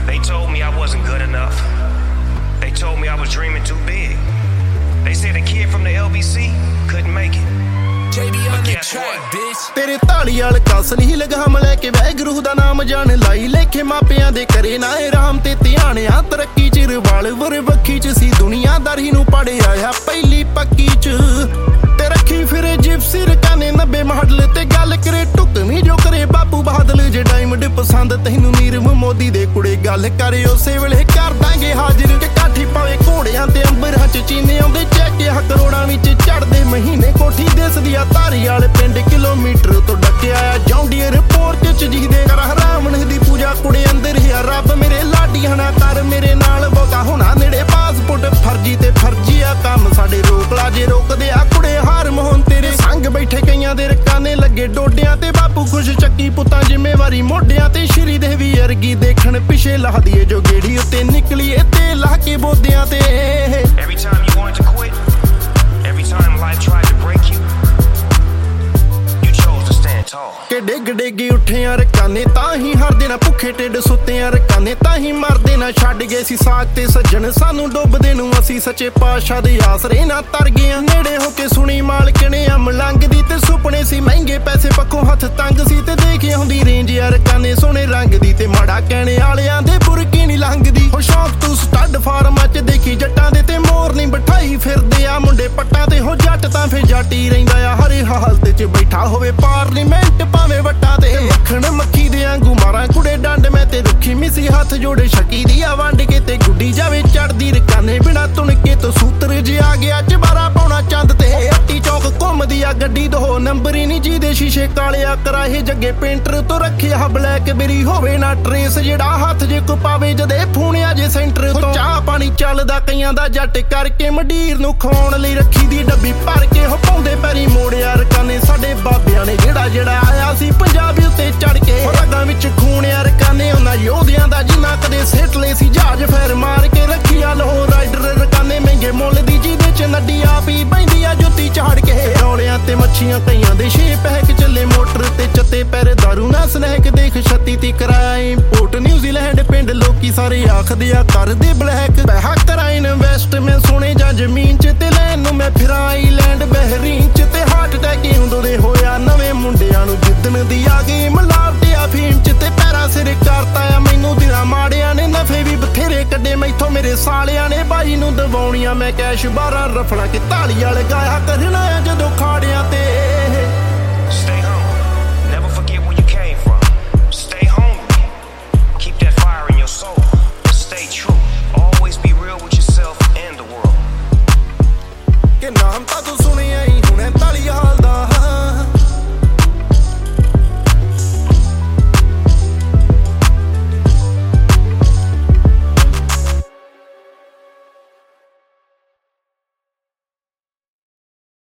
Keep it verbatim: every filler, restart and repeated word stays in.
They told me I wasn't good enough. They told me I was dreaming too big. They said a kid from the L B C couldn't make it. ਤੇਰੇ ਤਾਲੀ ਵਾਲ ਕਸ ਨਹੀਂ ਲਗਾਮ ਲੈ ਕੇ ਵੈਗਰੂ ਦਾ ਨਾਮ ਜਾਣ ਲਾਈ ਲੇਖੇ ਮਾਪਿਆਂ ਦੇ ਕਰੇ ਨਾ ਇਹ ਰਾਮ ਤੇ ਧਿਆਣਿਆ ਤਰੱਕੀ ਚ ਰਵਾਲ ਵਰ ਵੱਖੀ ਚ ਸੀ ਦੁਨੀਆਦਾਰੀ ਨੂੰ ਪੜਿਆ ਆ ਪਹਿਲੀ ਪੱਕੀ ਚ ਤੇ ਰੱਖੀ ਫਿਰੇ ਜਿਪਸੀ ਰਕਾਨੇ ਨੱਬੇ ਮਾਡਲ ਤੇ ਗੱਲ ਕਰੇ ਟੁਕਵੀਂ ਜੋ ਕਰੇ ਬਾਪੂ ਬਹਾਦਲ ਜੇ ਡਾਇਮੰਡ ਪਸੰਦ ਤੈਨੂੰ ਨੀਰਵ ਮੋਦੀ ਦੇ ਕੁੜੇ ਗੱਲ ਕਰੇ ਉਸੇ ਵੇਲੇ ਕਰ ਦਾਂਗੇ ਹਾਜ਼ਰ ਕਿ ਕਾਠੀ ਪਾਵੇ ਘੋੜਿਆਂ ਤੇ ਅੰਬਰਾਂ ਚ ਚੀਨੇ ਆਉਂਦੇ ਚੈਕਿਆ ਕਰੋੜਾਂ ਵਿੱਚ ਚੜਦੇ ਮਹੀਨੇ ਕੋਠੀ ਦੇਸਦੀ ਆ ਧਾਰੀ ਵਾਲੇ ਪਿੰਡ ਕਿਲੋਮੀਟਰ ਤੋਂ ਡੱਕਿਆ ਆ ਜੌਂਡੀਅਰ ਪੋਰਚ ਚ ਜਿਹਦੇ ਕਰ ਹਰਾਮਣ ਦੀ ਪੂਜਾ ਕੁੜੇ ਅੰਦਰ ਆ ਰੱਬ ਮੇਰੇ ਲਾਡੀਆਂ ਨਾ ਕਰ ਮੇਰੇ ਨਾਲ ਬਹੁਤਾ ਹੋਣਾ ਨੇੜੇ ਪਾਸਪੋਰਟ ਫਰਜੀ ਤੇ ਫਰਜੀ ਆ ਕੰਮ ਸਾਡੇ ਰੋਕ ਲਾ ਜੇ ਰੋਕਦੇ ਆ ਕੁੜੇ ਹਾਰ ਮੋਹਨ ਤੇਰੇ ਸੰਗ ਬੈਠੇ ਕਈਆਂ ਦੇ ਰਕਾਨੇ ਲੱਗੇ ਡੋਡਿਆਂ ਤੇ ਬਾਪੂ ਖੁਸ਼ ਚੱਕੀ ਪੁੱਤਾਂ ਜ਼ਿੰਮੇਵਾਰੀ ਮੋਢਿਆਂ ਤੇ ਸ਼੍ਰੀ ਦੇਵੀ ਅਰਗੀ ਦੇਖਣ ਪਿਛੇ ਲਾਹਦੀਏ ਜੋ ਗੇੜੀ ਉੱਤੇ ਨਿਕਲੀਏ ਤੇ ਲਾ ਕੇ ਬੋਦਿਆਂ ਤੇ Every time you wanted to quit, every time life tried to break you, you chose to stand tall. ਕਿ ਡਿੱਗ ਡਿੱਗੀ ਉੱਠਿਆ ਰਕਾਨੇ ਤਾਂ ਹੀ ਹਰਦੇ ਨਾ ਭੁੱਖੇ ਢਿੱਡ ਸੁੱਤਿਆਂ ਰਕਾਨੇ ਤਾਂ ਹੀ ਮਰਦੇ ਨਾ ਛੱਡ ਗਏ ਸੀ ਸਾਗ ਤੇ ਸੱਜਣ ਸਾਨੂੰ ਡੁੱਬਦੇ ਨੂੰ ਅਸੀਂ ਸੱਚੇ ਪਾਤਸ਼ਾਹ ਦੇ ਆਸਰੇ ਨਾ ਤਰ ਗਏ ਨੇੜੇ ਹੋ ਕੇ ਸੁਣੀ ਮਾਲਕ ਨੇ ਅਮ ਲੰਘਦੀ ਤੇ ਸੁਪਨੇ ਸੀ ਮਹਿੰਗੇ ਪੈਸੇ ਪੱਖੋਂ ਹੱਥ ਤੰਗ ਸੀ ਤੇ ਦੇਖੀ ਹੁੰਦੀ ਰੇਂਜ ਯਾਰ ਰਕਾਨੇ ਸੋਹਣੇ ਰੰਗ ਦੀ ਤੇ ਮਾੜਾ ਕਹਿਣੇ ਵਾਲਿਆਂ ਦੇ ਬੁਰਕੀ ਨਹੀਂ ਲੰਘਦੀ ਹੋ ਸ਼ੌਕ ਤੂੰ ਸਟੱਡ ਫਾਰਮਾਂ ਚ ਦੇਖੀ ਜੱਟਾਂ ਦੇ ਤੇ ਮੋਰ ਨਹੀਂ ਬਿਠਾਈ ਫਿਰਦੇ ਆ ਮੁੰਡੇ ਪੱਟਾਂ ਤੇ ਹੋ ਜੱਟ ਤਾਂ ਫੇ ਜੱਟ ਹੀ ਰਹਿੰਦਾ ਆ ਹਰੇ ਹਾਲਤ ਚ ਬੈਠਾ ਹੋਵੇ ਪਾਰਲੀਮੈਂਟ ਭਾਵੇਂ ਵੱਟਾਂ ਤੇ ਮੱਖਣ ਮੱਖੀ ਦੇ ਆਂਗੂ ਮਾਰਾਂ ਕੁੜੇ ਡੰਡ ਮੈਂ ਤੇ ਰੁੱਖੀ ਮਿਸੀ ਹੱਥ ਜੋੜੇ ਸ਼ਕੀ ਦੀ ਆ ਵੰਡ ਕੇ ਤੇ ਗੁੱਡੀ ਜਾਵੇ ਚੜਦੀ ਰਕਾਨੇ ਬਿਨਾ ਤੁਣਕੇ ਤੋਂ ਸੂਤਰ ਜਿ ਆ ਗਿਆ ਚਬਾਰਾ ਪਾਉਣਾ ਚੰਦ ਤੇ ਅੱਟੀ ਚੌਕ ਘੁੰਮਦੀ ਆ ਗੱਡੀ ਦੋ ਨੰਬਰ ਹੀ ਨਹੀਂ ਜਿਹਦੇ ਸ਼ੀਸ਼ੇ ਕਾਲਿਆ ਕਰਾਏ ਜੱਗੇ ਪੇਂਟਰ ਤੋਂ ਰੱਖਿਆ ਬਲੈਕਬੇਰੀ ਹੋਵੇ ਨਾ ਟਰੇਸ ਜਿਹੜਾ ਹੱਥ ਜੇ ਕੋ ਪਾਵੇ ਜਦੇ ਫੂਣਿਆ ਜੇ ਸੈਂਟਰ ਤੋਂ ਚਾਹ ਪਾਣੀ ਚੱਲਦਾ ਕਈਆਂ ਦਾ ਜੱਟ ਕਰਕੇ ਮੰਡੀਰ ਨੂੰ ਖਵਾਉਣ ਲਈ ਰੱਖੀ ਦੀ ਡੱਬੀ ਭਰ ਕੇ ਹੋ ਪਾਉਂਦੇ ਪੈਰੀ ਮੋੜਿਆ ਰਕਾਨੇ ਸਾਡੇ ਬਾਬਿਆਂ ਨੇ ਜਿਹੜਾ ਜਿਹੜਾ ਆਇਆ ਸੀ ਪੰਜਾਬੀ ਉੱਤੇ ਚੜ ਕੇ ਰਗਾਂ ਵਿੱਚ ਖੂਨਿਆ ਰਕਾਨੇ ਉਹਨਾਂ ਯੋਧਿਆਂ ਦਾ ਜਿਨ੍ਹਾਂ ਕਦੇ ਸਿੱਟ ਲਏ ਸੀ ਜਹਾਜ਼ ਫੈਰ ਮਾਰ ਕੇ ਰੱਖਿਆ ਲੋ ਰਾਈਡਰ ਰਕਾਨੇ ਮਹਿੰਗੇ ਮੁੱਲ ਦੀ ਜਿਹਦੇ ਚ ਨੱਡੀ ਆਪ ਹੀ ਬੈਂਦੀ ਆ ਜੁੱਤੀ ਝਾੜ ਕੇ ਰੌਲਿਆਂ ਤੇ ਮੱਛੀਆਂ ਕਈਆਂ ਦੇ ਛੇ ਪੈਕ ਚੱਲੇ ਮੋਟਰ ਤੇ ਚੱਤੇ ਪੈਰ ਦਾਰੂ ਨਾ ਸਨੈਕ ਦੇਖ ਛੱਤੀ ਤੀ ਕਰਾਏ ਇੰਪੋਰਟ ਨਿਊਜ਼ੀਲੈਂਡ ਪਿੰਡ ਲੋਕੀ ਸਾਰੇ ਆਖਦੇ ਆ ਕਰਦੇ ਬਲੈਕ ਪੈਸਾ ਕਰਾਂ ਇਨਵੈਸਟ ਮੈਂ ਸੋਨੇ ਜਾਂ ਜ਼ਮੀਨ ਚ ਤੇ ਲੈਣ ਨੂੰ ਮੈਂ ਫਿਰਾਂ ਆਈਲੈਂਡ ਬਹਿਰੀਨ ਚ ਤੇ ਹਾਰਟ ਅਟੈਕ ਹੁੰਦੋਂ ਦੇ ਹੋਇਆ ਨਵੇਂ ਮੁੰਡਿਆਂ ਨੂੰ ਜਿੱਦਣ ਦੀ ਆ ਗਈ ਮਲਾਵਟ ਆ ਫੀਮ ਚ ਤੇ ਪੈਰਾਂ ਸਿਰ ਕਰਤਾ ਆ ਮੈਨੂੰ ਦਿਨਾਂ ਮਾੜਿਆਂ ਨੇ ਨਫੇ ਵੀ ਬਥੇਰੇ ਕੱਢੇ ਮੈਥੋਂ ਮੇਰੇ ਸਾਲਿਆਂ ਨੇ ਬਾਈ ਨੂੰ ਦਵਾਉਣੀਆਂ ਮੈਂ ਕੈਸ਼ ਬਾਰਾਂ ਰਫਲਾ ਕਿ ਤਾਲੀ ਵਾਲੇ ਗਾਇਆ ਕਰਨਾ ਆ ਜਦੋਂ ਖਾੜਿਆਂ ਤੇ Stay humble, never forget where you came from. Stay hungry, keep that fire in your soul. Stay true, always be real with yourself and the world. ਕਿ ਨਾਮ ਤਾਂ ਤੂੰ